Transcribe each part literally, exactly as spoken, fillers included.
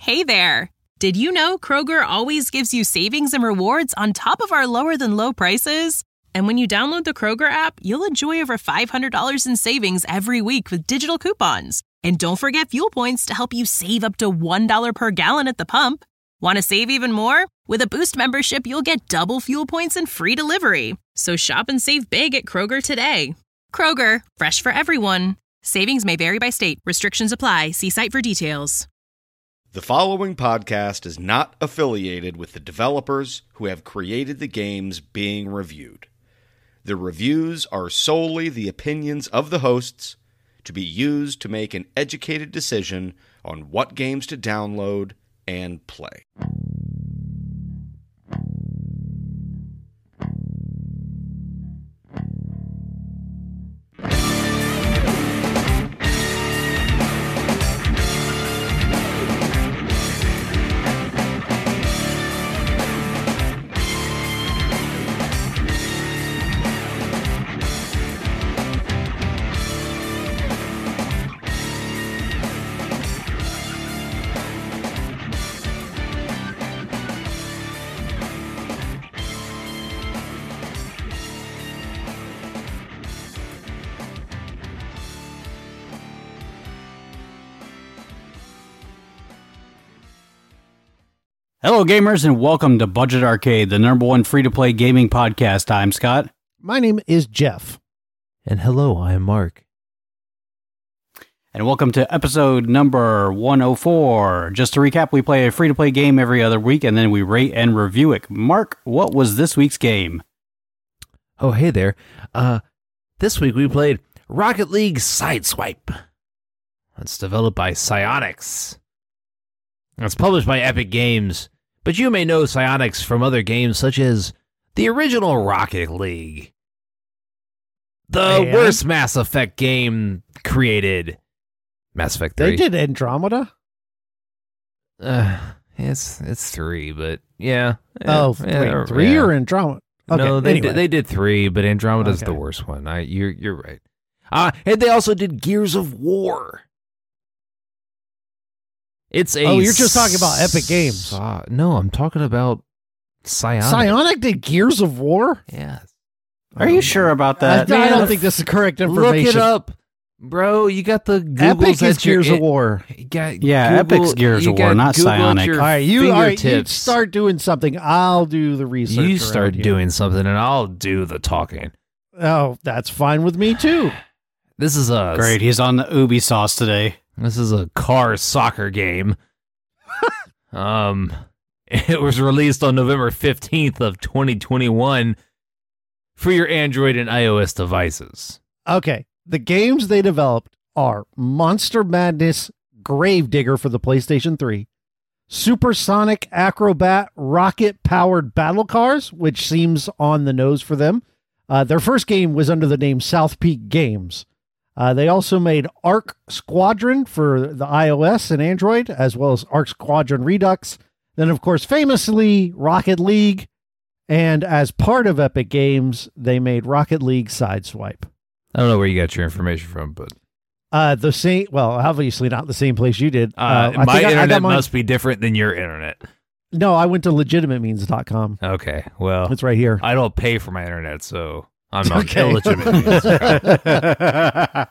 Hey there! Did you know Kroger always gives you savings and rewards on top of our lower-than-low prices? And when you download the Kroger app, you'll enjoy over five hundred dollars in savings every week with digital coupons. And don't forget fuel points to help you save up to one dollar per gallon at the pump. Want to save even more? With a Boost membership, you'll get double fuel points and free delivery. So shop and save big at Kroger today. Kroger, fresh for everyone. Savings may vary by state. Restrictions apply. See site for details. The following podcast is not affiliated with the developers who have created the games being reviewed. The reviews are solely the opinions of the hosts, to be used to make an educated decision on what games to download and play. Hello, gamers, and welcome to Budget Arcade, the number one free-to-play gaming podcast. I'm Scott. My name is Jeff. And hello, I am Mark. And welcome to episode number one oh four. Just to recap, we play a free-to-play game every other week, and then we rate and review it. Mark, what was this week's game? Oh, hey there. Uh, this week we played Rocket League Sideswipe. It's developed by Psyonix. It's published by Epic Games, but you may know Psyonix from other games such as the original Rocket League, the And? worst Mass Effect game created, Mass Effect three. They did Andromeda? Uh, it's it's three, but yeah. Oh, yeah, wait, yeah, three yeah. or Andromeda? Okay, no, they anyway. did, they did three, but Andromeda's Okay. the worst one. I you're you're right. Uh, and they also did Gears of War. It's a Oh, you're just talking about Epic Games. Uh, no, I'm talking about Psyonix. Psyonix did Gears of War? Yes. Are you sure about I, that? I don't Man, think this is correct Look information. it up, bro. You got the Googles Epic is at your Gears of in- War. You got Yeah, Google- Epic's Gears you of War, got not Google at Psyonix. your All right, you, all right, you fingertips. start doing something. I'll do the research. You around start here. doing something, and I'll do the talking. Oh, that's fine with me, too. This is a Great, he's on the Ubi sauce today. This is a car soccer game. um, it was released on November fifteenth of twenty twenty-one for your Android and iOS devices. Okay, the games they developed are Monster Madness Gravedigger for the PlayStation three, Supersonic Acrobat rocket-powered battle cars, which seems on the nose for them. Uh, their first game was under the name South Peak Games. Uh, they also made Arc Squadron for the iOS and Android, as well as Arc Squadron Redux. Then, of course, famously, Rocket League. And as part of Epic Games, they made Rocket League Sideswipe. I don't know where you got your information from, but Uh, the same, well, obviously not the same place you did. uh, Uh, I my think I- I internet got mine- must be different than your internet. No, I went to legitimate means dot com. Okay, well, It's right here. I don't pay for my internet, so I'm not Okay. illegitimate.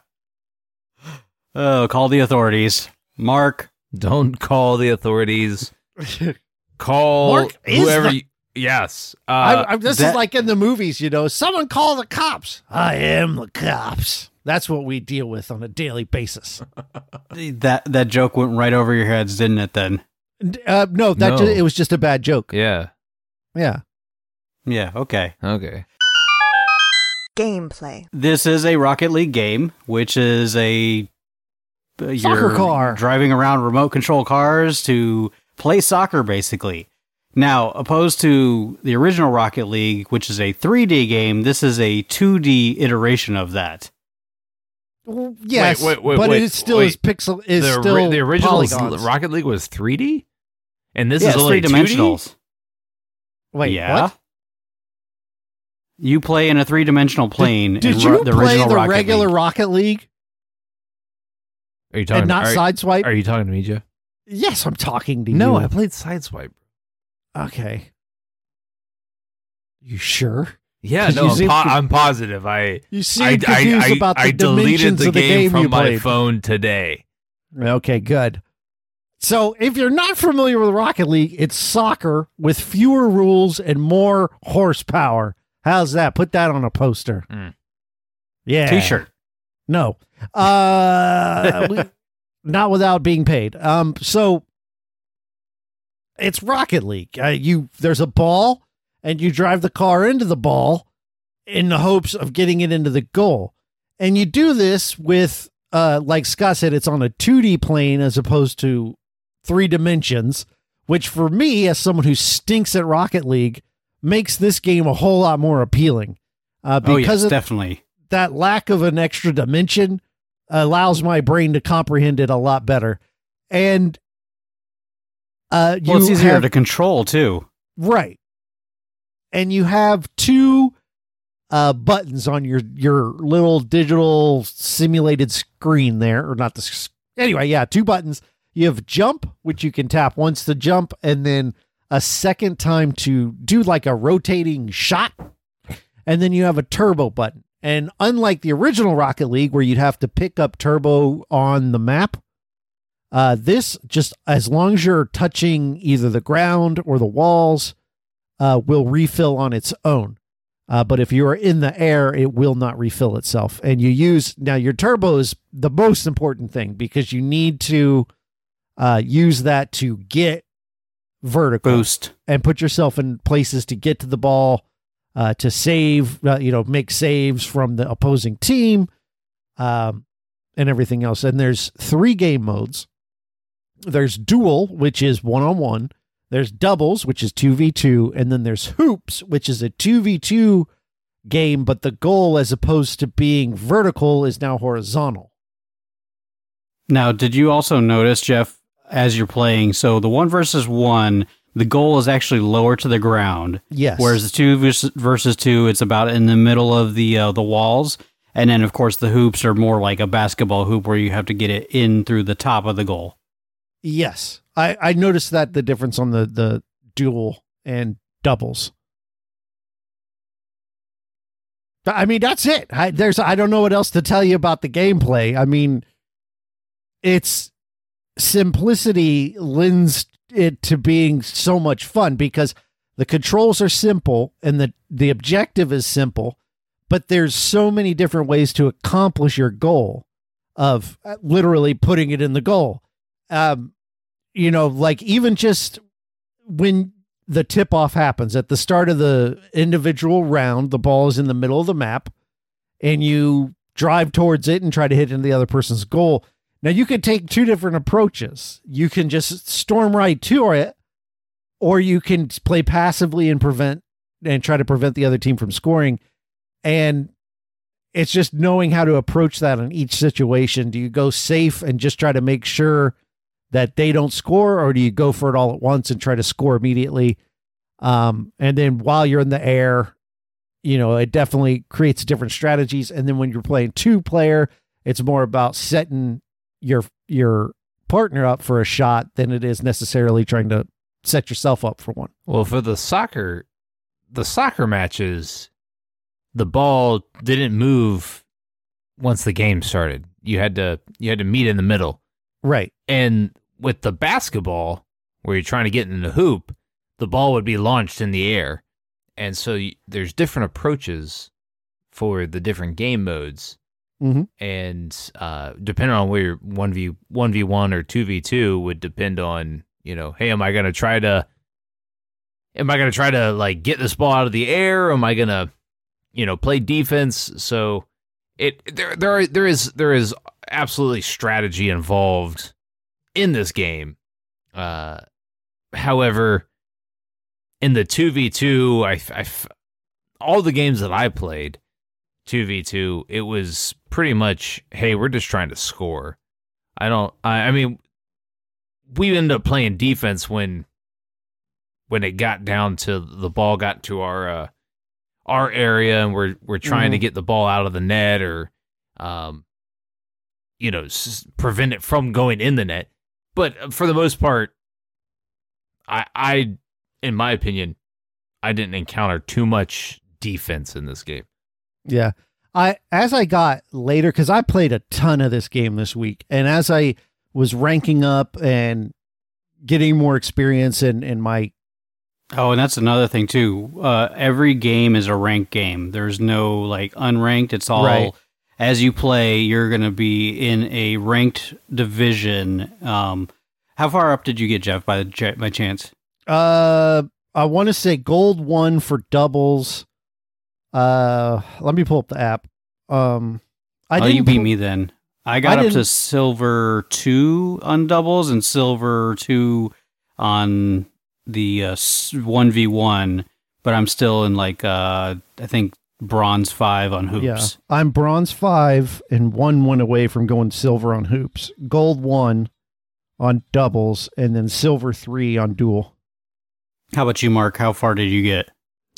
Oh, call the authorities. Mark, Don't call the authorities. Call Mark is whoever. the- you, yes. Uh, I, I, this that- is like in the movies, you know, someone call the cops. I am the cops. That's what we deal with on a daily basis. that that joke went right over your heads, didn't it, then? Uh, no, that No. ju- it was just a bad joke. yeah. Yeah. Yeah, okay. Okay. Gameplay. This is a Rocket League game, which is a uh, Soccer you're car. driving around remote control cars to play soccer, basically. Now, opposed to the original Rocket League, which is a three D game, this is a two D iteration of that. Well, yes, wait, wait, but wait, it still wait. is pixel. Is the, still ri- the original polygons. Rocket League was three D, and this yeah, is it's only three two D. dimensionals. Wait, yeah. what? You play in a three dimensional plane. Did in you ro- the play original the Rocket regular League. Rocket League Are you talking? and not are, Sideswipe? are you talking to me, Jeff? Yes, I'm talking to No, you. I played Sideswipe. Okay. You sure? Yeah, 'Cause no, you I'm, seem po- con- I'm positive. I You seem I, confused I, I, about the I deleted dimensions the of the game, game from you my played. phone today. Okay, good. So if you're not familiar with Rocket League, it's soccer with fewer rules and more horsepower. How's that? Put that on a poster. Mm. Yeah. T-shirt. No. Uh, we- not without being paid. Um, so it's Rocket League. Uh, you there's a ball, and you drive the car into the ball in the hopes of getting it into the goal. And you do this with, uh, like Scott said, it's on a two D plane as opposed to three dimensions, which for me, as someone who stinks at Rocket League, makes this game a whole lot more appealing. Uh, Oh, because yes, of definitely. that lack of an extra dimension allows my brain to comprehend it a lot better. And uh, you Well, it's easier have, to control, too. right. And you have two uh, buttons on your, your little digital simulated screen there, or not the, s- anyway, yeah, two buttons. You have jump, which you can tap once to jump, and then a second time to do like a rotating shot. And then you have a turbo button. And unlike the original Rocket League, where you'd have to pick up turbo on the map, uh, this, just as long as you're touching either the ground or the walls, uh, will refill on its own. Uh, but if you are in the air, it will not refill itself. And you use, now your turbo is the most important thing because you need to uh, use that to get vertical Boost. and put yourself in places to get to the ball. Uh, to save, uh, you know, make saves from the opposing team, um, and everything else. And there's three game modes. There's duel, which is one-on-one. There's doubles, which is two v two. And then there's hoops, which is a two v two game, but the goal, as opposed to being vertical, is now horizontal. Now, did you also notice, Jeff, as you're playing, so the one versus one, the goal is actually lower to the ground. Yes. Whereas the two versus, versus two, it's about in the middle of the uh, the walls. And then, of course, the hoops are more like a basketball hoop where you have to get it in through the top of the goal. Yes. I, I noticed that the difference on the, the duel and doubles. I mean, that's it. I, there's, I don't know what else to tell you about the gameplay. I mean, it's simplicity lends it to being so much fun because the controls are simple and the, the objective is simple, but there's so many different ways to accomplish your goal of literally putting it in the goal. Um, you know, like even just when the tip off happens at the start of the individual round, the ball is in the middle of the map and you drive towards it and try to hit into the other person's goal. Now you can take two different approaches. You can just storm right to it, or you can play passively and prevent and try to prevent the other team from scoring. And it's just knowing how to approach that in each situation. Do you go safe and just try to make sure that they don't score, or do you go for it all at once and try to score immediately? Um, and then while you're in the air, you know, it definitely creates different strategies. And then when you're playing two player, it's more about setting your your partner up for a shot than it is necessarily trying to set yourself up for one. Well, for the soccer, the soccer matches, the ball didn't move once the game started. You had to you had to meet in the middle. Right. And with the basketball, where you're trying to get in the hoop, the ball would be launched in the air. And so you, there's different approaches for the different game modes. Mm-hmm. And uh, depending on where you're one v one or two v two would depend on, you know, hey, am I going to try to, am I going to try to like get this ball out of the air? Or am I going to, you know, play defense? So it, there, there, are, there is, there is absolutely strategy involved in this game. Uh, however, in the two v two, I, I, all the games that I played, two v two, it was pretty much, hey, we're just trying to score. I don't, I, I mean, we ended up playing defense when when it got down to the ball got to our uh, our area and we're we're trying mm-hmm. to get the ball out of the net or, um, you know, s- prevent it from going in the net. but for the most part, I, I, in my opinion, I didn't encounter too much defense in this game. Yeah. I as I got later, because I played a ton of this game this week, and as I was ranking up and getting more experience in, in my... Oh, and that's another thing, too. Uh, every game is a ranked game. There's no, like, unranked. It's all... Right. As you play, you're going to be in a ranked division. Um, how far up did you get, Jeff, by, the, by chance? Uh, I want to say gold one for doubles. Uh, let me pull up the app. Um, I oh, didn't you beat pu- me then. I got I up to didn't- silver two on doubles and silver two on the uh, one v one, but I'm still in like, uh, I think, bronze five on hoops. Yeah, I'm bronze five and one went away from going silver on hoops. Gold one on doubles and then silver three on duel. How about you, Mark? How far did you get?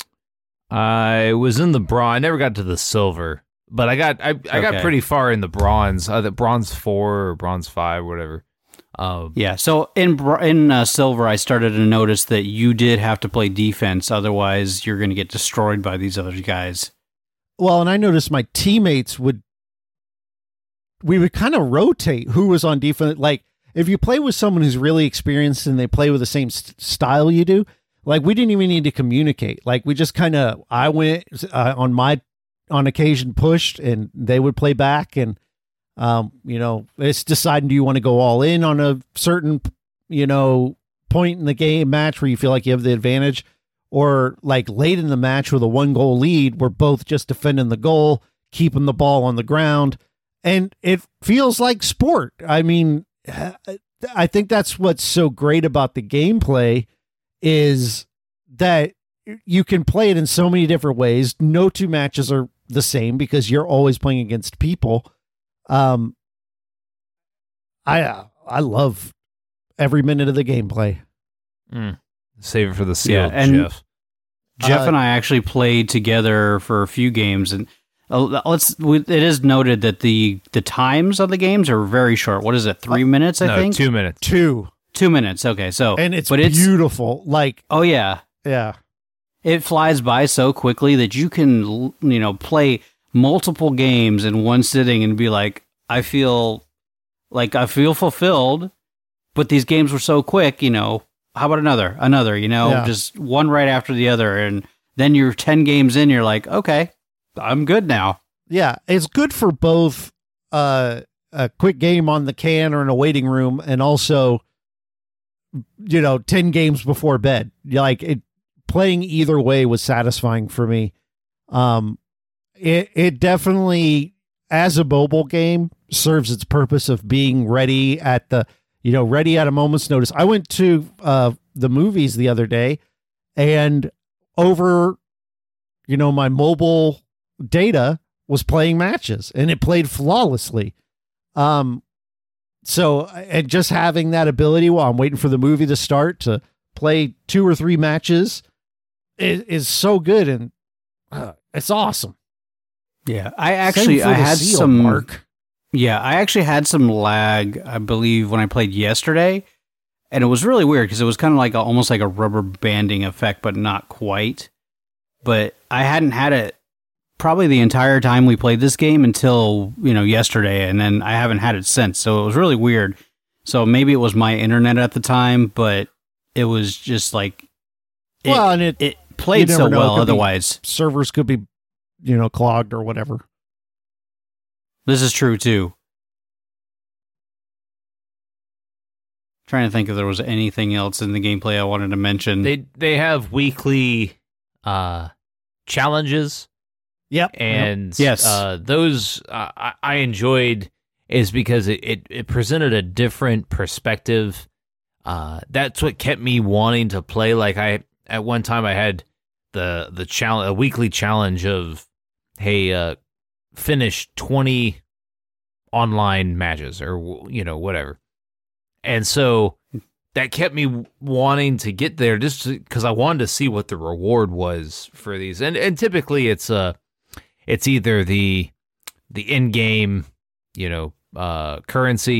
I was in the bronze. I never got to the silver, but I got I, I got Okay. pretty far in the bronze. Uh, the bronze four or bronze five, whatever. Um, Yeah, so in br- in uh, silver, I started to notice that you did have to play defense, otherwise you're going to get destroyed by these other guys. Well, and I noticed my teammates would, we would kind of rotate who was on defense. Like if you play with someone who's really experienced and they play with the same st- style you do, like we didn't even need to communicate. Like we just kind of, I went uh, on my, on occasion pushed and they would play back. And, um, you know, it's deciding, do you want to go all in on a certain, you know, point in the game match where you feel like you have the advantage? Or like late in the match with a one goal lead, we're both just defending the goal, keeping the ball on the ground. And it feels like sport. I mean, I think that's what's so great about the gameplay is that you can play it in so many different ways. No two matches are the same because you're always playing against people. Um, I, uh, I love every minute of the gameplay. mm. Save it for the seal, Yeah, and- Jeff. Jeff Uh, and I actually played together for a few games, and uh, let's. we- It is noted that the the times of the games are very short. What is it? Three minutes, I no, think. two minutes. Two. Two minutes. Okay, so And it's but it's beautiful. Like, oh yeah, yeah. it flies by so quickly that you can you know play multiple games in one sitting and be like, I feel like I feel fulfilled, but these games were so quick. You know, how about another, another? You know, Yeah. just one right after the other, and then you're ten games in. You're like, okay, I'm good now. Yeah, it's good for both uh, a quick game on the can or in a waiting room, and also, you know, ten games before bed. Like it, playing either way was satisfying for me. Um, it it definitely, as a mobile game, serves its purpose of being ready at the, you know, ready at a moment's notice. I went to uh, the movies the other day, and over, you know, my mobile data was playing matches and it played flawlessly. Um, so, and just having that ability while I'm waiting for the movie to start to play two or three matches is, is so good. And uh, it's awesome. Yeah, I Same actually for I the had seal, some. Mark. Yeah, I actually had some lag, I believe, when I played yesterday, and it was really weird because it was kind of like a, almost like a rubber banding effect, but not quite. But I hadn't had it probably the entire time we played this game until, you know, yesterday, and then I haven't had it since. So it was really weird. So maybe it was my internet at the time, but it was just like it, Well, and it- it played you so never know, it well. could be- Otherwise, Servers could be, you know, clogged or whatever. this is true too. Trying to think if there was anything else in the gameplay I wanted to mention. They they have weekly uh, challenges, Yep. and Yes. uh, those uh, I, I enjoyed is because it, it, it presented a different perspective. Uh, that's what kept me wanting to play. Like I at one time I had the the challenge a weekly challenge of hey uh, finish twenty online matches or you know whatever. And so that kept me wanting to get there just because I wanted to see what the reward was for these. And and typically it's uh it's either the the in-game, you know, uh, currency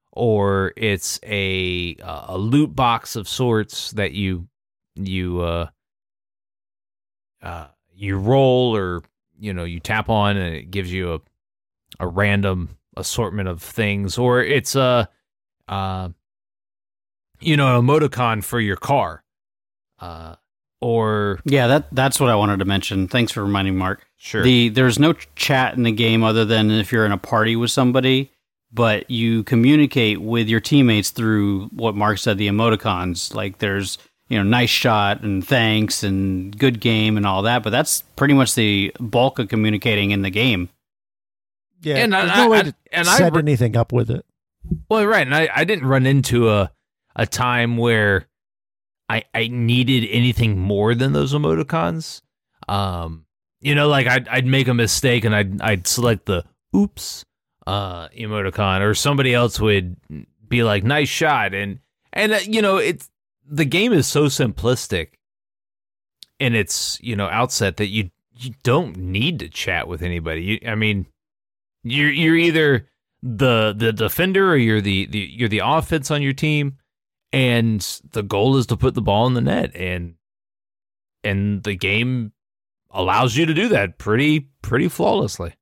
or it's a a loot box of sorts that you you uh, uh, you roll, or you know you tap on and it gives you a a random assortment of things, or it's a uh, you know an emoticon for your car, uh, or Yeah, that that's what I wanted to mention. Thanks for reminding, Mark. sure The there's no chat in the game other than if you're in a party with somebody, but you communicate with your teammates through what Mark said, the emoticons. Like there's, you know, nice shot and thanks and good game and all that, but that's pretty much the bulk of communicating in the game. Yeah, And I- there's no way I- to and I set re- anything up with it. Well, right, and I, I didn't run into a a time where I I needed anything more than those emoticons. Um, you know, like I'd I'd make a mistake and I'd I'd select the oops uh emoticon, or somebody else would be like nice shot, and and uh, you know it's the game is so simplistic in its you know outset that you you don't need to chat with anybody. You, I mean, you're you're either the the defender or you're the, the you're the offense on your team, and the goal is to put the ball in the net, and and the game allows you to do that pretty pretty flawlessly.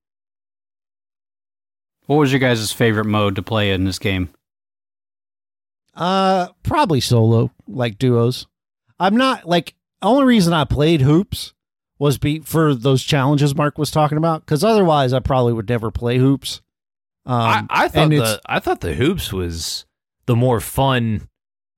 What was your guys' favorite mode to play in this game? Uh, probably solo, like duos. I'm not like only reason I played hoops was be for those challenges Mark was talking about. Because otherwise, I probably would never play hoops. Um, I, I thought and the it's- I thought the hoops was the more fun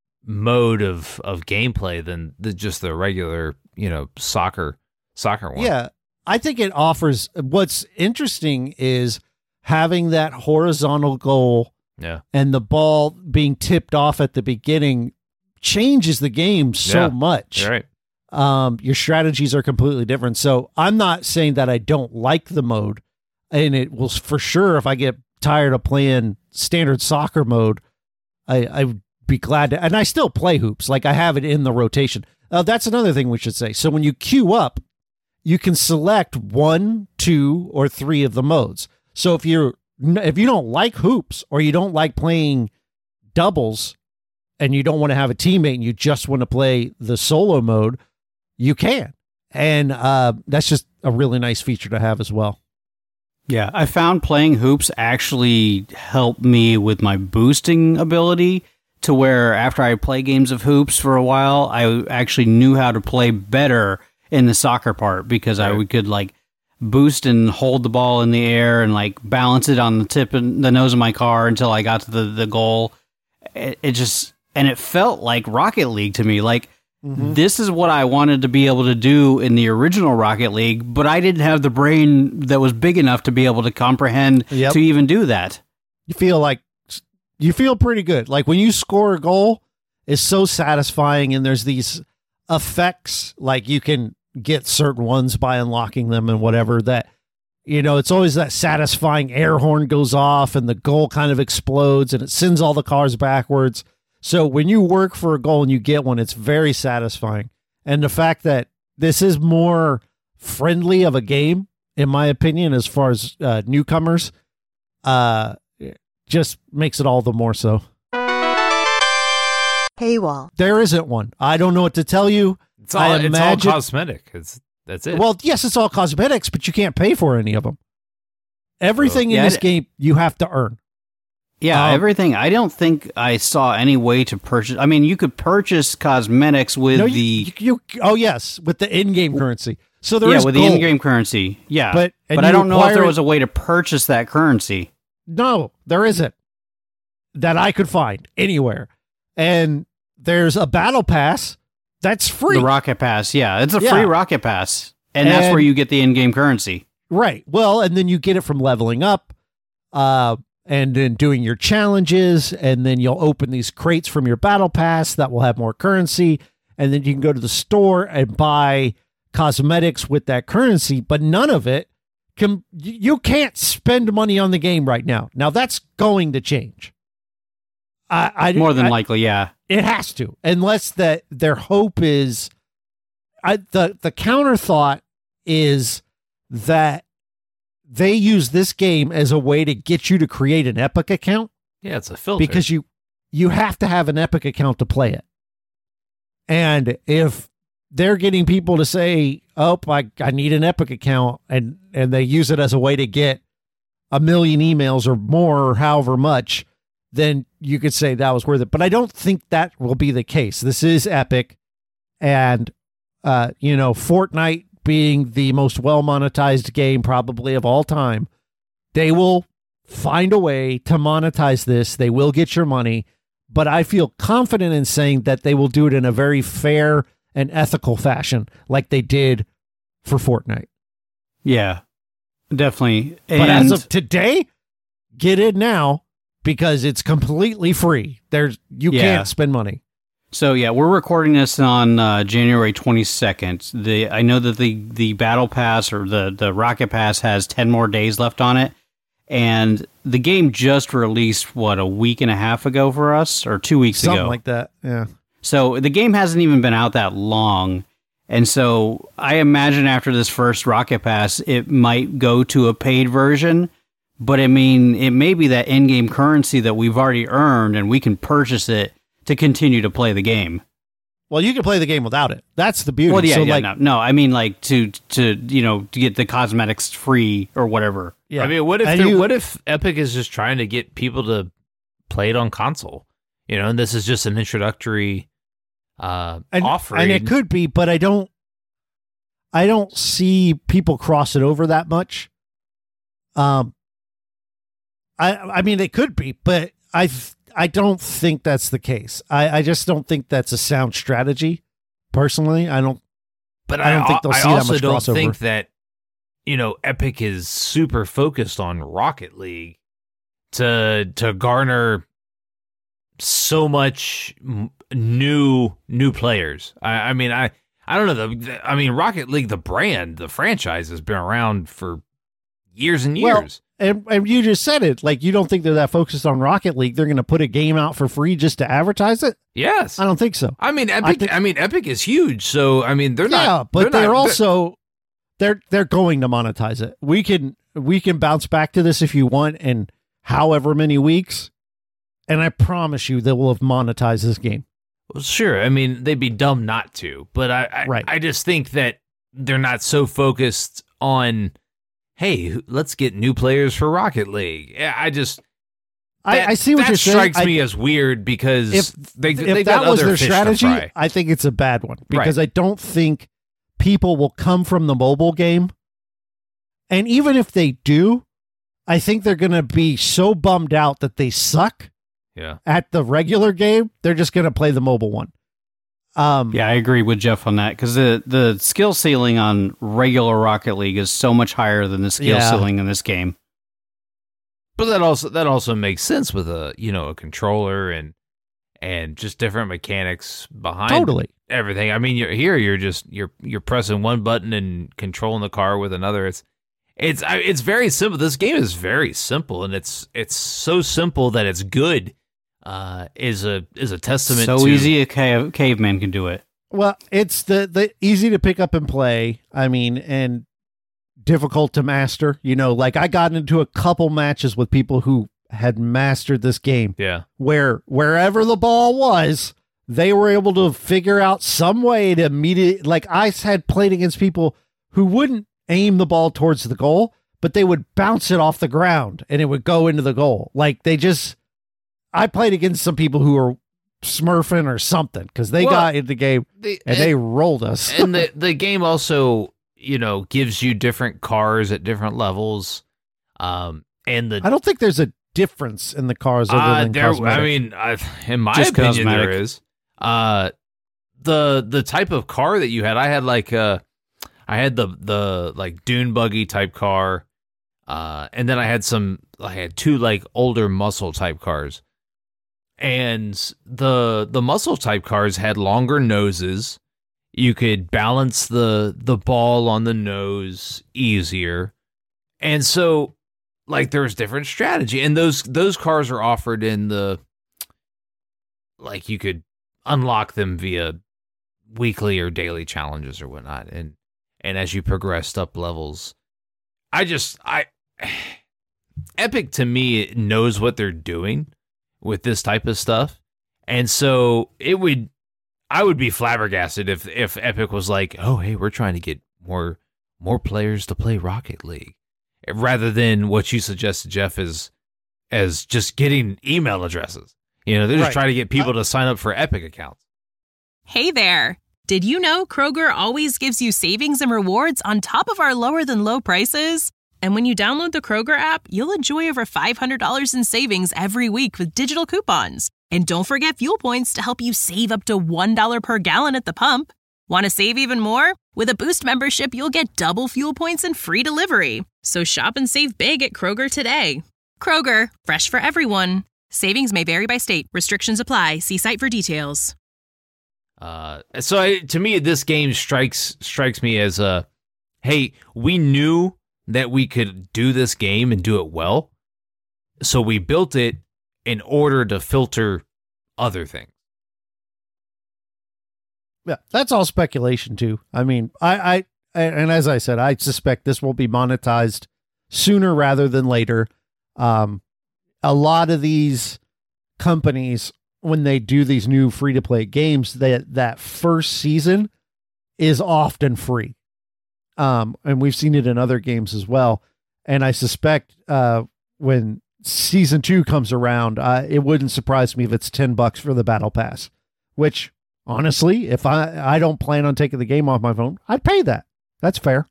mode of, of gameplay than the, just the regular you know soccer soccer one. Yeah, I think it offers. What's interesting is having that horizontal goal yeah, and the ball being tipped off at the beginning changes the game so Yeah, much. you're right. Um, your strategies are completely different. So I'm not saying that I don't like the mode, and it will for sure. If I get tired of playing standard soccer mode, I I'd be glad to, and I still play hoops. Like I have it in the rotation. Uh, that's another thing we should say. So when you queue up, you can select one, two, or three of the modes. So if you're if you don't like hoops or you don't like playing doubles, and you don't want to have a teammate and you just want to play the solo mode, you can. And uh, that's just a really nice feature to have as well. Yeah, I found playing hoops actually helped me with my boosting ability, to where after I play games of hoops for a while, I actually knew how to play better in the soccer part, because I Right. could like boost and hold the ball in the air and like balance it on the tip and the nose of my car until I got to the, the goal. It, it just, and it felt like Rocket League to me. Like, this is what I wanted to be able to do in the original Rocket League, but I didn't have the brain that was big enough to be able to comprehend Yep. to even do that. You feel like you feel pretty good. Like when you score a goal, it's so satisfying, and there's these effects, like you can get certain ones by unlocking them and whatever, that, you know, it's always that satisfying air horn goes off and the goal kind of explodes and it sends all the cars backwards. So when you work for a goal and you get one, it's very satisfying. And the fact that this is more friendly of a game, in my opinion, as far as uh, newcomers, uh, just makes it all the more so. Paywall. There isn't one. I don't know what to tell you. It's all I it's imagine- all cosmetic. It's that's it. Well, yes, it's all cosmetics, but you can't pay for any of them. Everything in Yeah, this it- game you have to earn. Yeah, Um, everything. I don't think I saw any way to purchase. I mean, you could purchase cosmetics with No, the you, you, you- oh yes, with the in-game currency. So there yeah is with gold. the in-game currency. Yeah, But- and but I you don't know if there acquire it- was a way to purchase that currency. No, there isn't, that I could find anywhere. And there's a battle pass that's free. The Rocket Pass. Yeah, it's a Yeah. free Rocket Pass, and, that's And- where you get the in-game currency. Right. Well, and then you get it from leveling up, uh, and then doing your challenges, and then you'll open these crates from your battle pass that will have more currency, and then you can go to the store and buy cosmetics with that currency, but none of it can, you can't spend money on the game right now. Now that's going to change. I, I More than I- likely, yeah. It has to, unless that their hope is, I the the counter thought is that they use this game as a way to get you to create an Epic account Yeah, it's a filter. because you you have to have an Epic account to play it. And if they're getting people to say, "Oh, I, I need an Epic account," and and they use it as a way to get a million emails or more, or however much, then you could say that was worth it. But I don't think that will be the case. This is Epic, and uh, you know, Fortnite being the most well monetized game probably of all time, they will find a way to monetize this. They will get your money, but I feel confident in saying that they will do it in a very fair and ethical fashion, like they did for Fortnite. Yeah, definitely. But And as of today, get in now because it's completely free. There's you Yeah. can't spend money. so yeah, we're recording this on uh, January twenty-second. The I know that the the Battle Pass or the the Rocket Pass has ten more days left on it, and the game just released what a week and a half ago for us, or two weeks Something ago. like that. Yeah. So the game hasn't even been out that long. And so I imagine after this first Rocket Pass, it might go to a paid version. But I mean, it may be that in-game currency that we've already earned and we can purchase it to continue to play the game. Well, you can play the game without it. That's the beauty. Well, yeah, so yeah like, no, no, I mean like to, to, you know, to get the cosmetics free or whatever. yeah. I mean, what if And they're- you- what if Epic is just trying to get people to play it on console? You know, and this is just an introductory uh, and, offering. and it could be, but I don't. I don't see people cross it over that much. Um, I I mean, it could be, but I th- I don't think that's the case. I, I just don't think that's a sound strategy. Personally, I don't. But I don't think they'll I see that also much don't crossover. think that, you know, Epic is super focused on Rocket League to to garner so much m- new new players. I, I mean, I I don't know. The, the I mean, Rocket League, the brand, the franchise has been around for years and Well, years. And, and you just said it. Like, you don't think they're that focused on Rocket League. They're going to put a game out for free just to advertise it? Yes, I don't think so. I mean, Epic. I, think- mean, Epic is huge. So I mean, they're not. Yeah, but they're, they're, not, also they're they're going to monetize it. We can we can bounce back to this if you want in however many weeks, and I promise you they will have monetized this game. Well, sure. I mean, they'd be dumb not to, but I, I, Right. I just think that they're not so focused on, hey, let's get new players for Rocket League. Yeah, I just, I, that- I see what that you're saying. strikes I- me as weird because if they, if they that got was other their fish strategy, to fry. I think it's a bad one because I don't think people will come from the mobile game. And even if they do, I think they're going to be so bummed out that they suck Yeah. at the regular game. They're just going to play the mobile one. Um, Yeah, I agree with Jeff on that because the, the skill ceiling on regular Rocket League is so much higher than the skill Yeah. ceiling in this game. But that also that also makes sense with a you know a controller and and just different mechanics behind Totally. everything. I mean, you're here. You're just you're you're pressing one button and controlling the car with another. It's it's I- it's very simple. This game is very simple, and it's it's so simple that it's good. Uh, is a is a testament. So to, easy a cave, caveman can do it. Well, it's the, the easy to pick up and play. I mean, and difficult to master. You know, like I got into a couple matches with people who had mastered this game Yeah, where wherever the ball was, they were able to figure out some way to immediately, like I had played against people who wouldn't aim the ball towards the goal, but they would bounce it off the ground and it would go into the goal. Like they just, I played against some people who were smurfing or something because they Well, got in the game the, and they rolled us. and the the game also you know gives you different cars at different levels. Um, and the I don't think there's a difference in the cars other Uh, than there, cosmetic. I mean, I, in my Just opinion, there cosmetic. is. Uh, the the type of car that you had, I had like uh, I had the the like dune buggy type car, uh, and then I had some, I had two like older muscle type cars, and the the muscle type cars had longer noses. You could balance the the ball on the nose easier, and so. Like there's different strategy, and those those cars are offered in the like you could unlock them via weekly or daily challenges or whatnot, and and as you progressed up levels, I just I Epic to me knows what they're doing with this type of stuff. And so it would, I would be flabbergasted if, if Epic was like, oh, hey, we're trying to get more, more players to play Rocket League, rather than what you suggested, Jeff, is as just getting email addresses. You know, they're just Right. trying to get people to sign up for Epic accounts. Hey there! Did you know Kroger always gives you savings and rewards on top of our lower than low prices? And when you download the Kroger app, you'll enjoy over five hundred dollars in savings every week with digital coupons. And don't forget fuel points to help you save up to one dollar per gallon at the pump. Want to save even more? With a Boost membership, you'll get double fuel points and free delivery. So shop and save big at Kroger today. Kroger, fresh for everyone. Savings may vary by state. Restrictions apply. See site for details. Uh, so I, to me, this game strikes strikes me as a, hey, we knew that we could do this game and do it well, so we built it in order to filter other things. Yeah, that's all speculation too. I mean, I, I, and as I said, I suspect this will be monetized sooner rather than later. Um, a lot of these companies, when they do these new free to play games, that that first season is often free. Um, and we've seen it in other games as well. And I suspect uh, when season two comes around, uh, it wouldn't surprise me if it's ten bucks for the battle pass, which honestly, if I, I don't plan on taking the game off my phone, I'd pay that. That's fair.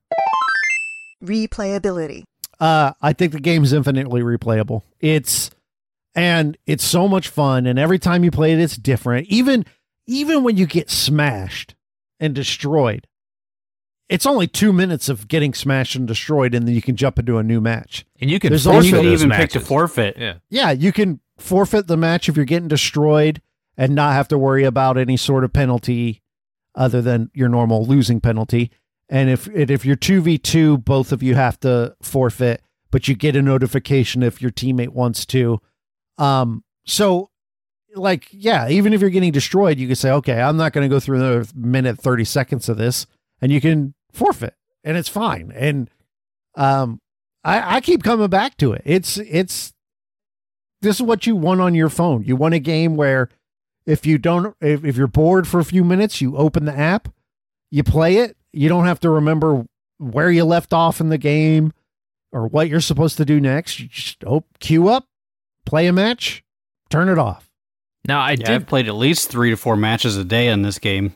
Replayability. Uh, I think the game's infinitely replayable. It's, and it's so much fun. And every time you play it, it's different. Even, even when you get smashed and destroyed, it's only two minutes of getting smashed and destroyed, and then you can jump into a new match. And you can There's forfeit also- You can those even matches. pick to forfeit. Yeah. Yeah, you can forfeit the match if you're getting destroyed and not have to worry about any sort of penalty other than your normal losing penalty. And if and if you're two v two, both of you have to forfeit, but you get a notification if your teammate wants to. Um, so, like, yeah, even if you're getting destroyed, you can say, okay, I'm not going to go through another minute, thirty seconds of this, and you can forfeit, and it's fine. And um, I, I keep coming back to it. It's it's this is what you want on your phone. You want a game where if you don't, if, if you're bored for a few minutes, you open the app, you play it. You don't have to remember where you left off in the game or what you're supposed to do next. You just oh, queue up, play a match, turn it off. Now, I Yeah, did I've played at least three to four matches a day in this game.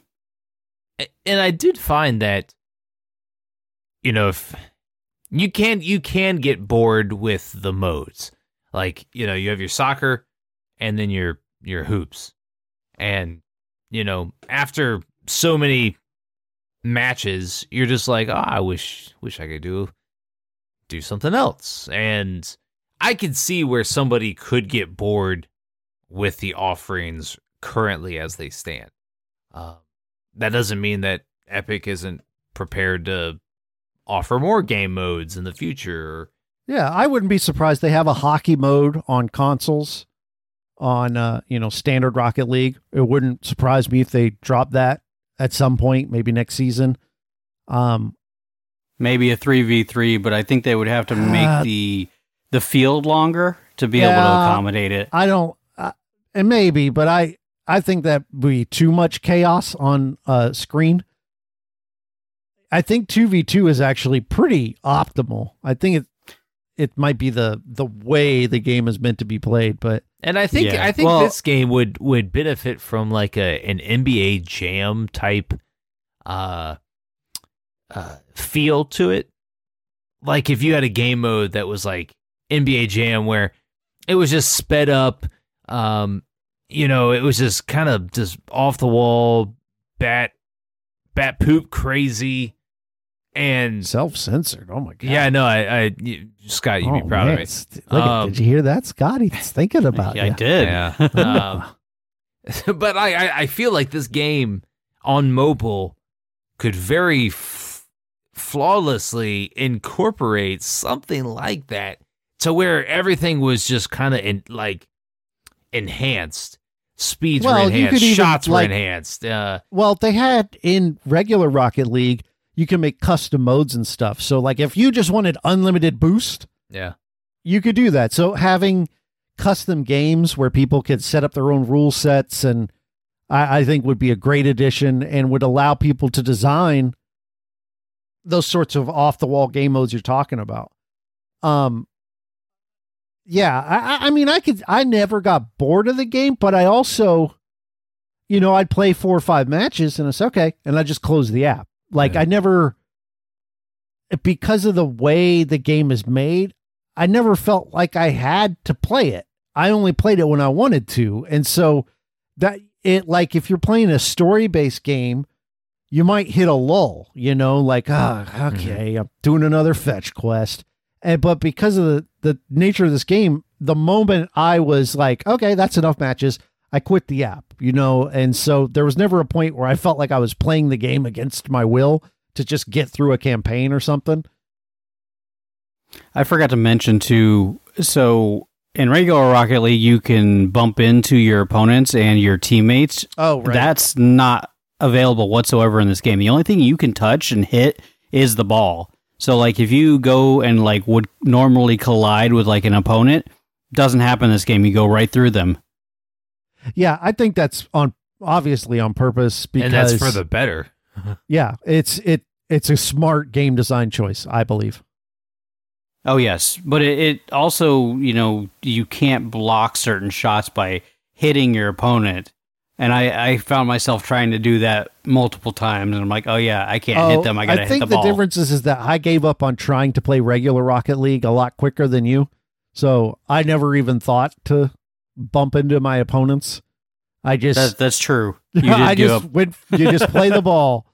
and I did find that, you know, if you can you can get bored with the modes. Like, you know, you have your soccer and then your your hoops. And, you know, after so many matches, you're just like, oh, I wish wish I could do do something else. And I could see where somebody could get bored with the offerings currently as they stand. Uh, that doesn't mean that Epic isn't prepared to offer more game modes in the future. Yeah, I wouldn't be surprised they have a hockey mode on consoles on uh, you know, standard Rocket League. It wouldn't surprise me if they drop that at some point, maybe next season. Um, Maybe a three v three, but I think they would have to make Uh, the the field longer to be able to Yeah. accommodate it. I don't, uh, and maybe, but I, I think that would be too much chaos on uh, screen. I think two v two is actually pretty optimal. I think it it might be the the way the game is meant to be played, but And I think Yeah. I think Well- this game would would benefit from like a an N B A Jam type uh uh feel to it. Like if you had a game mode that was like N B A Jam where it was just sped up, um you know, it was just kind of just off the wall, bat bat poop crazy, and self-censored. Oh my god! yeah, no, I, I you- Scott, you'd Oh, be proud man. of me. It's- Look, at- Um, did you hear that, Scott? He's thinking about Yeah, I you. did. Yeah. Um, but I, I, I feel like this game on mobile could very f- flawlessly incorporate something like that to where everything was just kind of in, like enhanced. Speeds Well, were you enhanced. could even, Shots were like- enhanced. Uh, Well, they had in regular Rocket League, you can make custom modes and stuff. So, like, if you just wanted unlimited boost, yeah. you could do that. So having custom games where people could set up their own rule sets, and I, I think would be a great addition and would allow people to design those sorts of off the wall game modes you're talking about. Um, yeah, I, I mean, I could, I never got bored of the game, but I also, you know, I'd play four or five matches and it's okay. And I just close the app. Like Yeah. I never, because of the way the game is made, I never felt like I had to play it. I only played it when I wanted to. And so that it, like, if you're playing a story based game, you might hit a lull, you know, like, ah, okay, I'm doing another fetch quest. And, but because of the, the nature of this game, the moment I was like, okay, that's enough matches, I quit the app, you know? And so there was never a point where I felt like I was playing the game against my will to just get through a campaign or something. I forgot to mention too, so in regular Rocket League, you can bump into your opponents and your teammates. Oh, right. That's not available whatsoever in this game. The only thing you can touch and hit is the ball. So like if you go and like would normally collide with like an opponent, doesn't happen in this game. You go right through them. Yeah, I think that's on obviously on purpose because And that's for the better. yeah, it's it it's a smart game design choice, I believe. Oh yes, but it, it also, you know, you can't block certain shots by hitting your opponent. And I, I found myself trying to do that multiple times, and I'm like, oh yeah, I can't oh, hit them. I gotta I hit think the the ball. difference is, is that I gave up on trying to play regular Rocket League a lot quicker than you. So I never even thought to bump into my opponents. I just That, that's true. You did I give just up. went you just play the ball.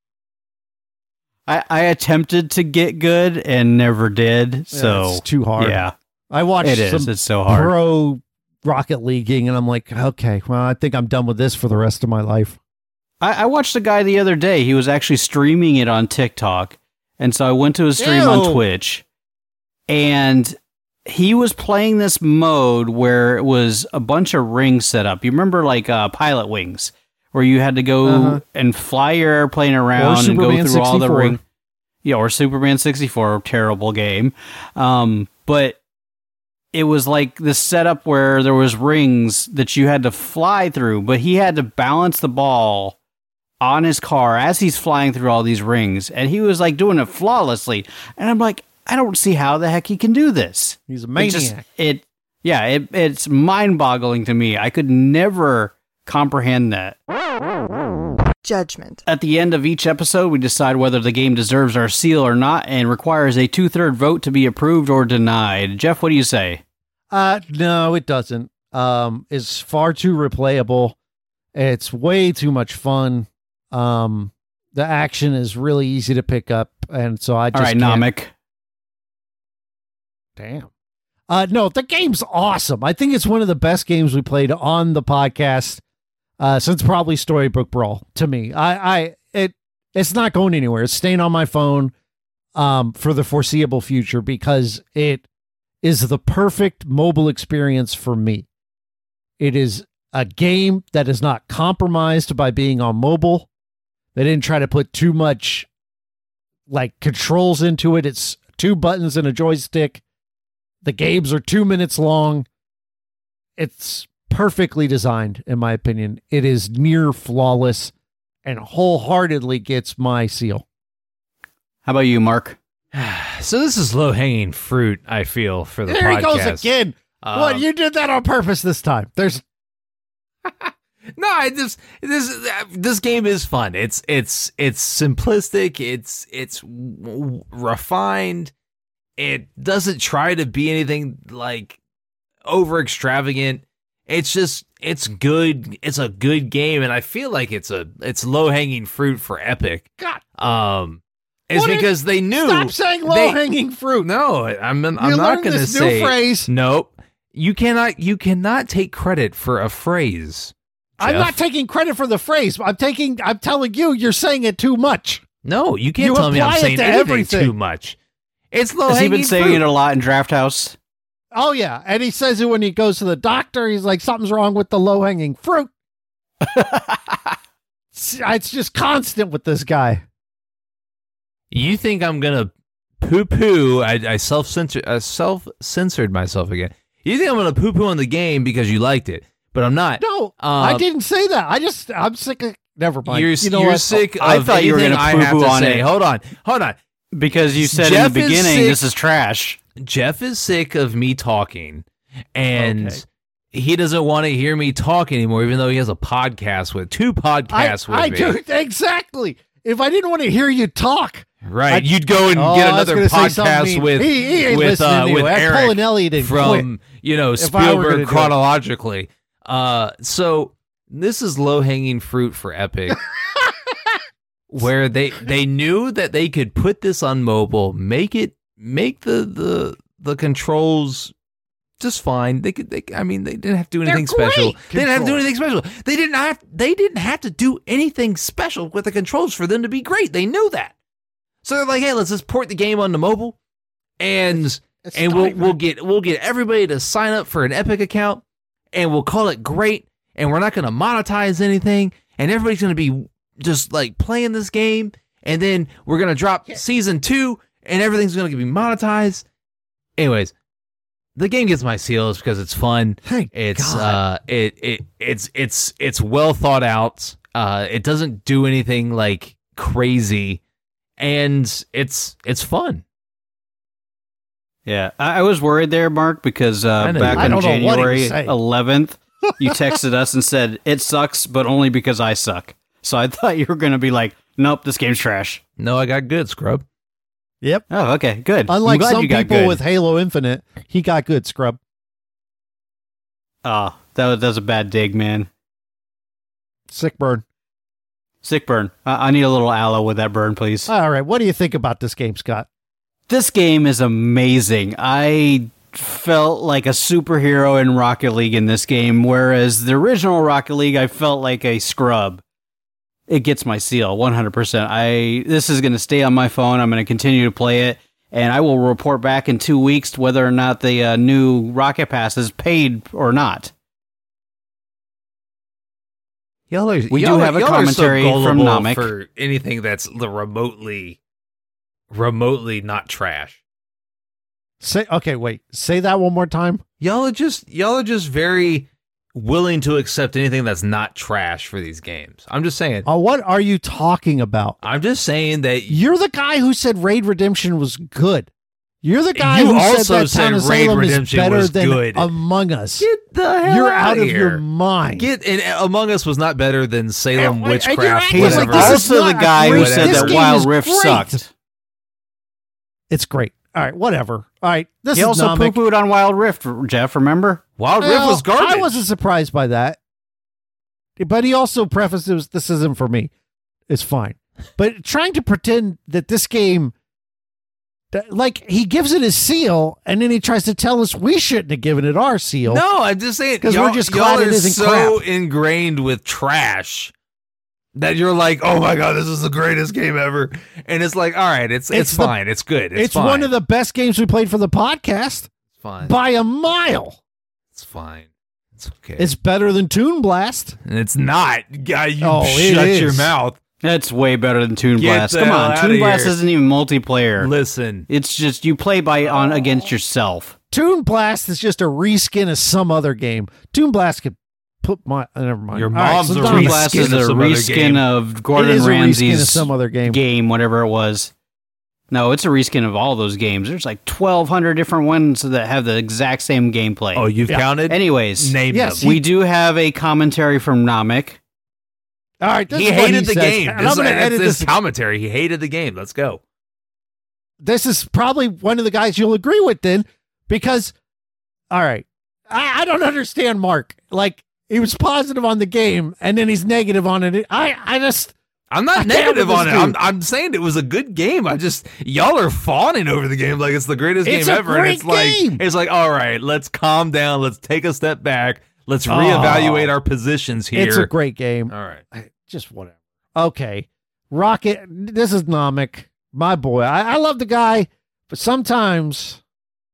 I, I attempted to get good and never did. So it's too hard. Yeah, I watched it is. some It's so hard. pro Rocket Leaguing and I'm like, okay, well, I think I'm done with this for the rest of my life. I, I watched a guy the other day. He was actually streaming it on TikTok, and so I went to his stream Ew. on Twitch, and he was playing this mode where it was a bunch of rings set up. You remember like uh, Pilot Wings, where you had to go Uh-huh. and fly your airplane around and go Superman through all the sixty-four. ring. Yeah, or Superman sixty-four, terrible game. Um, but it was like this setup where there was rings that you had to fly through, but he had to balance the ball on his car as he's flying through all these rings, and he was like doing it flawlessly. And I'm like, I don't see how the heck he can do this. He's a It maniac. just- It, yeah, it, it's mind-boggling to me. I could never comprehend that. Judgment. At the end of each episode, we decide whether the game deserves our seal or not, and requires a two-third vote to be approved or denied. Jeff, what do you say? Uh, no, it doesn't. Um, it's far too replayable. It's way too much fun. Um, the action is really easy to pick up, and so I just All right, can't- Namek. Damn. Uh, no, the game's awesome. I think it's one of the best games we played on the podcast uh, since probably Storybook Brawl. To me, I, I, it, it's not going anywhere. It's staying on my phone um, for the foreseeable future because it is the perfect mobile experience for me. It is a game that is not compromised by being on mobile. They didn't try to put too much like controls into it. It's two buttons and a joystick. The games are two minutes long. It's perfectly designed, in my opinion. It is near flawless and wholeheartedly gets my seal. How about you, Mark? So this is low-hanging fruit, I feel, for the There podcast. he goes again. Um, What? You did that on purpose this time. There's No, I just this this game is fun. It's it's it's simplistic. It's it's w- refined. It doesn't try to be anything like over extravagant. It's just it's good. It's a good game, and I feel like it's a it's low hanging fruit for Epic. God. Um, it's What is- because they knew. Stop saying low hanging fruit. No, I'm I'm You not learned going to this new say phrase. Nope. You cannot you cannot take credit for a phrase. I'm Jeff. not taking credit for the phrase. I'm taking. I'm telling you, you're saying it too much. No, you can't You tell me I'm apply it saying to anything everything. too much. It's low Has he hanging been saying fruit. it a lot in Draft House? Oh yeah, and he says it when he goes to the doctor. He's like, something's wrong with the low hanging fruit. it's, it's just constant with this guy. You think I'm gonna poo poo? I, I self censor uh, self censored myself again. You think I'm going to poo-poo on the game because you liked it, but I'm not. No, Uh, I didn't say that. I just, I'm sick of, never mind. You're, you know you're what? sick I of thought you were anything gonna I have poo-poo to on say. it. Hold on. Hold on. Because you said Jeff in the is beginning, sick. this is trash. Jeff is sick of me talking, and Okay. he doesn't want to hear me talk anymore, even though he has a podcast with two podcasts I, with I me. do, exactly. If I didn't want to hear you talk, Right, I- you'd go and Oh, get I was another gonna say something podcast mean. with He- he ain't with listening uh, to with you. That Eric Polinelli didn't from you know If I were gonna Spielberg do it. chronologically. Uh, so this is low hanging fruit for Epic, where they they knew that they could put this on mobile, make it make the the the controls just fine. They could. They, I mean, they didn't have to do anything They're great special. They didn't have to do controls. anything special. They didn't have. They didn't have to do anything special with the controls for them to be great. They knew that. So they're like, hey, let's just port the game onto mobile, and It's and we'll time. we'll get we'll get everybody to sign up for an Epic account, and we'll call it great. And we're not going to monetize anything, and everybody's going to be just like playing this game. And then we're going to drop season two, and everything's going to be monetized. Anyways, the game gets my seals because it's fun. Thank It's God. uh, it it it's it's it's well thought out. Uh, it doesn't do anything like crazy, and it's it's fun. Yeah, I, I was worried there, Mark, because I uh, know back you- I on don't know what he was January saying. eleventh, you texted us and said, it sucks, but only because I suck. So I thought you were going to be like, nope, this game's trash. No, I got good, scrub. Yep. Oh, okay, good. I'm Unlike glad some you got people good. with Halo Infinite, he got good, Scrub. Oh, that was, that was a bad dig, man. Sick burn. Sick burn. I, I need a little aloe with that burn, please. All right. What do you think about this game, Scott? This game is amazing. I felt like a superhero in Rocket League in this game, whereas the original Rocket League, I felt like a scrub. It gets my seal, one hundred percent. I This is going to stay on my phone. I'm going to continue to play it, and I will report back in two weeks whether or not the uh, new Rocket Pass is paid or not. Y'all are, We y'all do are- have a y'all are so commentary from gullible Namek. for anything that's the remotely, remotely not trash. Say okay. Wait. Say that one more time. Y'all are just y'all are just very willing to accept anything that's not trash for these games. I'm just saying. Uh, what are you talking about? I'm just saying that You're the guy who said Raid Redemption was good. You're the guy You who also said that said Town of Raid Salem Redemption is better was than good. Among Us. get the hell You're out out of here. your mind. Get and Among Us was not better than Salem And- and Witchcraft. you're acting He's like whatever. this is also the not guy who great. said This that game Wild is Rift great. sucked. It's great. All right, whatever. All right, this He is also Namek. poo-pooed on Wild Rift, Jeff, remember? Wild Rift Well, was garbage. I wasn't surprised by that. But he also prefaced it was, this isn't for me. It's fine. But trying to pretend that this game, that, like, he gives it his seal, and then he tries to tell us we shouldn't have given it our seal. No, I'm just saying 'Cause we're y'all- just y'all glad it are isn't so crap. ingrained with trash that you're like, oh my god, this is the greatest game ever, and it's like, all right, it's it's, It's the- fine, it's good, it's, it's fine. one of the best games we played for the podcast it's fine, by a mile. it's fine, it's okay, It's better than Toon Blast. and it's not. Guy, you Oh, it shut is. your mouth. That's way better than Toon Get Blast. the Come hell on, outta Toon Blast here. isn't even multiplayer. Listen, It's just you play by on against yourself. Toon Blast is just a reskin of some other game. Toon Blast could put my uh, never mind. Your All right, mom's so a Toon Toon reskin Blast of is a some other reskin game. of It Gordon is a reskin of Ramsay's some other game. game, whatever it was. No, it's a reskin of all those games. There's like twelve hundred different ones that have the exact same gameplay. oh, you've Yeah. counted. Anyways, Name Yes, them. we do have a commentary from Namek. All right, this He is what hated the says, game. and This, I'm going to that's edit his this. commentary. He hated the game. Let's go. This is probably one of the guys you'll agree with then, because, all right, I, I don't understand Mark. Like, he was positive on the game, and then he's negative on it. I, I just, I'm not I can't negative with on it. this I'm, dude. I'm saying it was a good game. I just y'all are fawning over the game like it's the greatest It's game a ever. and great it's like game. it's like all right, let's calm down. Let's take a step back. Let's Oh. reevaluate our positions here. it's a great game. all right. I- Just whatever. Okay. Rocket, this is Namek, my boy. I, I love the guy, but sometimes,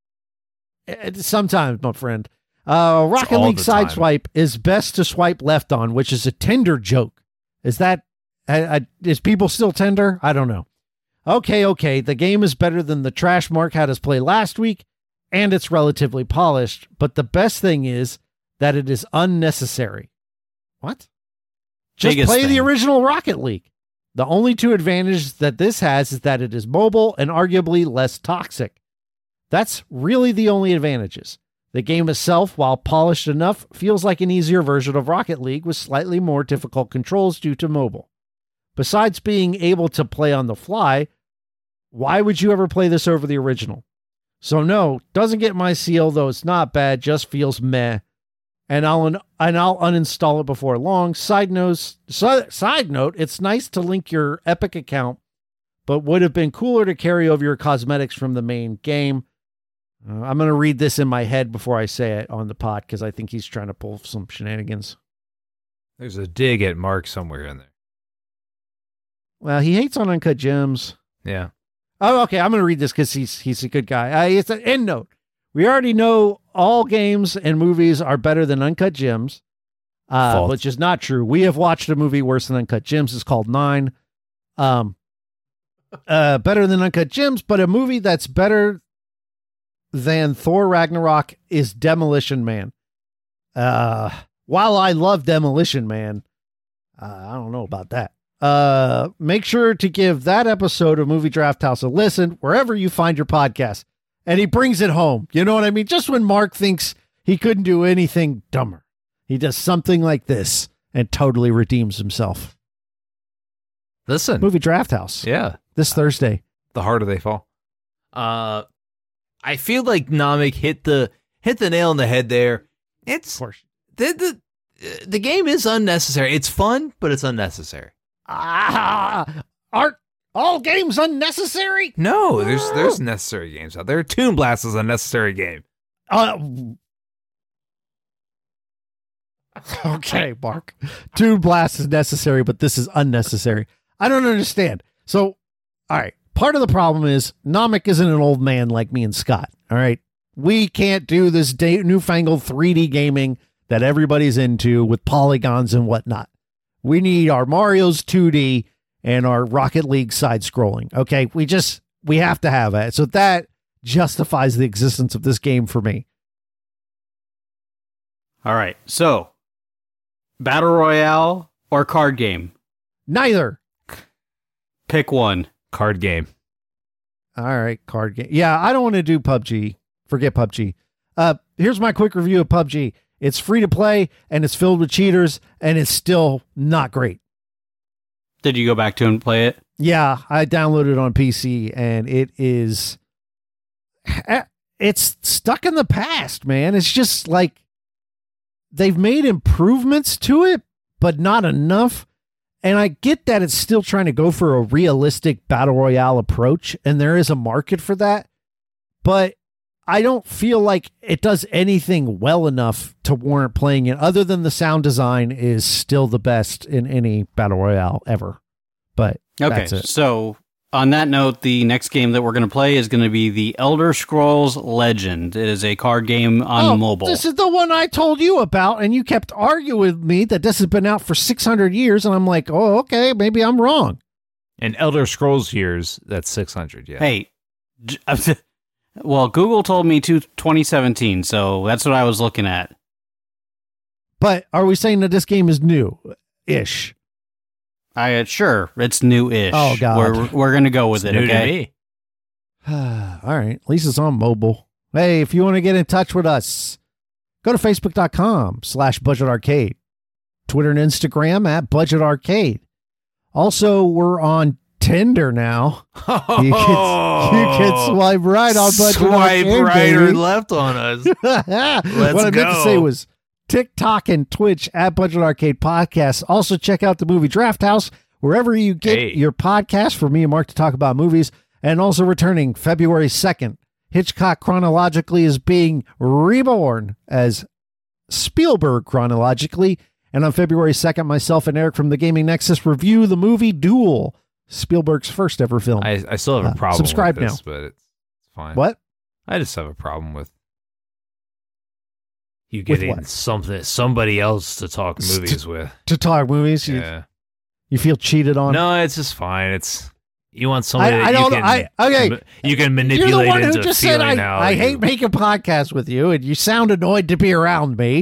eh, sometimes, my friend, uh, Rocket all League the time. Sideswipe is best to swipe left on, which is a Tinder joke. Is that, I, I, is people still Tinder? I don't know. Okay, okay. The game is better than the trash Mark had us play last week, and it's relatively polished, but the best thing is that it is unnecessary. What? Just Biggest play thing. the original Rocket League. The only two advantages that this has is that it is mobile and arguably less toxic. That's really the only advantages. The game itself, while polished enough, feels like an easier version of Rocket League with slightly more difficult controls due to mobile. Besides being able to play on the fly, why would you ever play this over the original? So no, doesn't get my seal, though it's not bad, just feels meh. And I'll un- and I'll uninstall it before long. Side notes, si- side note, it's nice to link your Epic account, but would have been cooler to carry over your cosmetics from the main game. Uh, I'm going to read this in my head before I say it on the pod because I think he's trying to pull some shenanigans. There's a dig at Mark somewhere in there. Well, he hates on Uncut Gems. Yeah. Oh, okay. I'm going to read this because he's he's a good guy. Uh, it's an end note. We already know all games and movies are better than Uncut Gems, uh, False. which is not true. We have watched a movie worse than Uncut Gems. It's called Nine. Um, uh, better than Uncut Gems, but a movie that's better than Thor Ragnarok is Demolition Man. Uh, while I love Demolition Man, uh, I don't know about that. Uh, make sure to give that episode of Movie Draft House a listen wherever you find your podcast. And he brings it home. You know what I mean? Just when Mark thinks he couldn't do anything dumber, he does something like this and totally redeems himself. Listen. Movie Draft House. Yeah. This Thursday. The harder they fall. Uh, I feel like Namek hit the hit the nail on the head there. It's Of course. the the the game is unnecessary. It's fun, but it's unnecessary. Ah, aren't all games unnecessary? No, there's there's necessary games out there. Toon Blast is a necessary game. Uh, okay, Mark. Toon Blast is necessary, but this is unnecessary. I don't understand. So, all right. Part of the problem is Namek isn't an old man like me and Scott. All right. We can't do this day, newfangled three D gaming that everybody's into with polygons and whatnot. We need our Mario's two D and our Rocket League side scrolling. Okay. We just, we have to have it. So that justifies the existence of this game for me. All right. So, Battle Royale or card game? Neither. Pick one. Card game. All right, card game. Yeah, I don't want to do P U B G. Forget P U B G. Uh, here's my quick review of P U B G. It's free to play, and it's filled with cheaters, and it's still not great. Did you go back to and play it? Yeah, I downloaded it on P C, and it is... It's stuck in the past, man. It's just like they've made improvements to it, but not enough. And I get that it's still trying to go for a realistic battle royale approach, and there is a market for that. But I don't feel like it does anything well enough to warrant playing it, other than the sound design is still the best in any battle royale ever. But Okay, that's it. so on that note, the next game that we're going to play is going to be The Elder Scrolls Legend. It is a card game on Oh, mobile. This is the one I told you about, and you kept arguing with me that this has been out for six hundred years, and I'm like, oh, okay, maybe I'm wrong. And Elder Scrolls years, that's six hundred, yeah. Hey, j- well, Google told me to twenty seventeen, so that's what I was looking at. But are we saying that this game is new-ish? I uh, sure, it's new-ish. Oh, God. We're, we're going to go with It's it, new to okay? me. All right, at least it's on mobile. Hey, if you want to get in touch with us, go to facebook.com slash budget arcade, Twitter and Instagram at budget arcade. Also, we're on Tinder now. You can, you can swipe right on budget Swipe arcade, right or baby. left on us. what I meant go. to say was TikTok and Twitch at Budget Arcade Podcast. Also, check out the Movie Draft House wherever you get Hey. your podcast for me and Mark to talk about movies. And also returning February second, Hitchcock chronologically is being reborn as Spielberg chronologically. And on February second, myself and Eric from the Gaming Nexus review the movie Duel, Spielberg's first ever film. I, I still have a Uh, problem subscribe with this, but it's fine. what? I just have a problem with you With getting what? something, somebody else to talk St- movies with. To talk movies? You, Yeah. you feel cheated on? No, it's just fine. It's You want somebody I, that I you don't. can, I okay. you can You're manipulate the one who into just said feeling I, how I you- hate making podcasts with you, and you sound annoyed to be around me.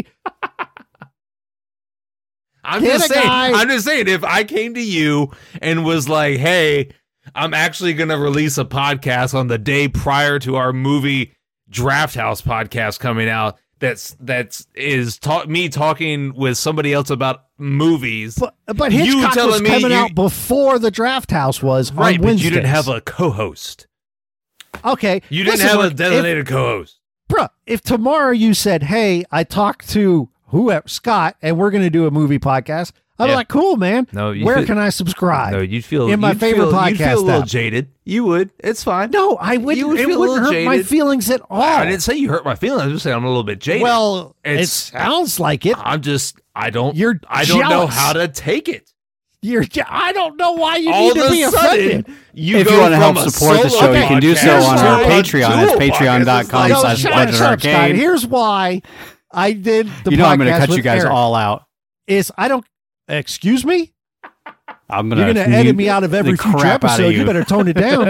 I'm Can just a saying. guy- I'm just saying. If I came to you and was like, "Hey, I'm actually going to release a podcast on the day prior to our movie Draft House podcast coming out," that's that's is ta- me talking with somebody else about movies. But, but You Hitchcock telling was me coming you- out before the Draft House was Right, on but Wednesdays. you didn't have a co-host. Okay, You didn't listen, have a look, if- designated co-host. Bruh, if tomorrow you said, "Hey, I talked to whoever Scott, and we're going to do a movie podcast," I'm Yeah. like, "Cool, man. No, you where feel- can I subscribe?" No, you'd feel in my you'd favorite feel, you'd podcast feel a little app. jaded. You would. It's fine. No, I wouldn't. You would it feel a wouldn't little hurt my jaded. feelings at all. I didn't say you hurt my feelings. I'm just saying I'm a little bit jaded. Well, It's- it sounds like it. I'm just. I don't. You're I don't know jealous. how to take it. You're. I don't know why you All need of to a be sudden, offended. you If go you want to help from a support the solo show, you can do so podcast on our to a Patreon. It's dual podcast. patreon.com It's No, slash shut Budget up, shut up, Scott. Arcade. Here's why I did the You know podcast I'm going to cut with you guys Eric. all out. Is I don't. Excuse me. I'm going You're to going to edit me out of every the future crap out of episode. you. You better tone it down.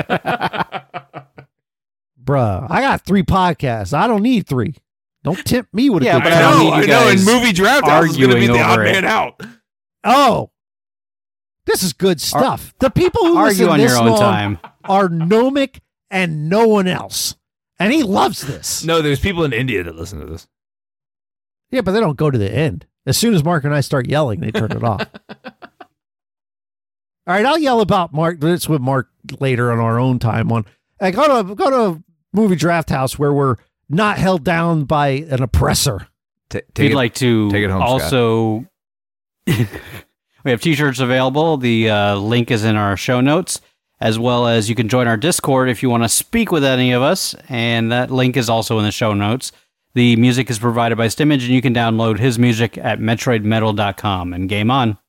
Bruh, I got three podcasts. I don't need three. Don't tempt me with a Yeah, good but I I don't time. need know. you I know. And guys movie draft house is going to be arguing the odd over it. man out. Oh, this is good stuff. the people who Argue listen on this your own long time. are Nomic and no one else. And he loves this. No, there's people in India that listen to this. Yeah, but they don't go to the end. As soon as Mark and I start yelling, they turn it off. All right, I'll yell about Mark. This with Mark later on our own time. On I go to go to movie draft house where we're not held down by an oppressor. T- If take you'd it, like to take it home, also, we have t-shirts available. The uh, link is in our show notes, as well as you can join our Discord if you want to speak with any of us, and that link is also in the show notes. The music is provided by Stimage, and you can download his music at metroid metal dot com. And game on.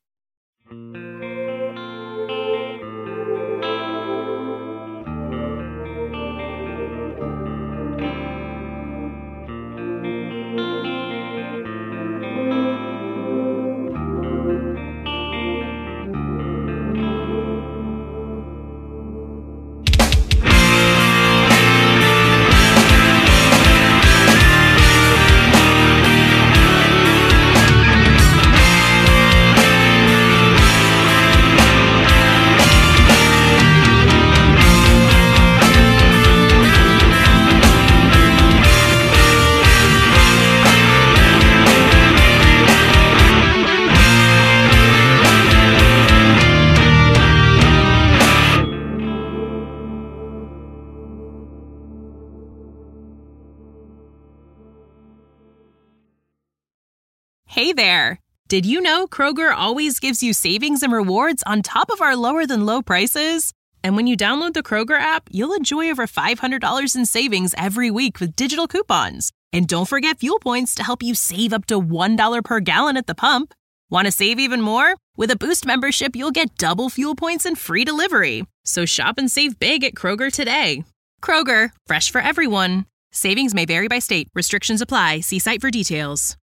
Hey there! Did you know Kroger always gives you savings and rewards on top of our lower than low prices? And when you download the Kroger app, you'll enjoy over five hundred dollars in savings every week with digital coupons. And don't forget fuel points to help you save up to one dollar per gallon at the pump. Want to save even more? With a Boost membership, you'll get double fuel points and free delivery. So shop and save big at Kroger today. Kroger, fresh for everyone. Savings may vary by state. Restrictions apply. See site for details.